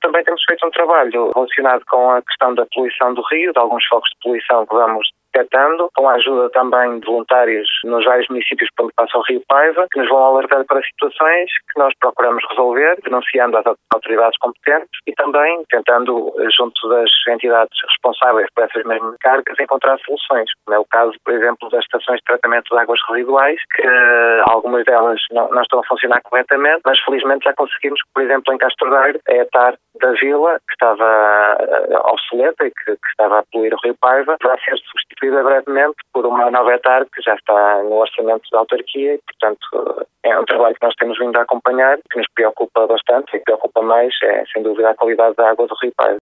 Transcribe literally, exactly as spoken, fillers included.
também temos feito um trabalho relacionado com a questão da poluição do rio, de alguns focos de poluição que vamos detectando, com a ajuda também de voluntários nos vários municípios por onde passa o Rio Paiva, que nos vão alertar para situações que nós procuramos resolver, denunciando às autoridades competentes e também tentando, junto das entidades responsáveis por essas mesmas cargas, encontrar soluções, como é o caso, por exemplo, das estações de tratamento de águas residuais, que algumas delas não, não estão a funcionar corretamente, mas felizmente já conseguimos, por exemplo, em Castro Daire, a etar da vila, que estava obsoleta e que, que estava a poluir o Rio Paiva, vai ser substituída brevemente por uma nova etar que já está no orçamento da autarquia e, portanto, é um trabalho que nós temos vindo a acompanhar, que nos preocupa bastante e que preocupa mais é, sem dúvida, a qualidade da água do Rio Paiva.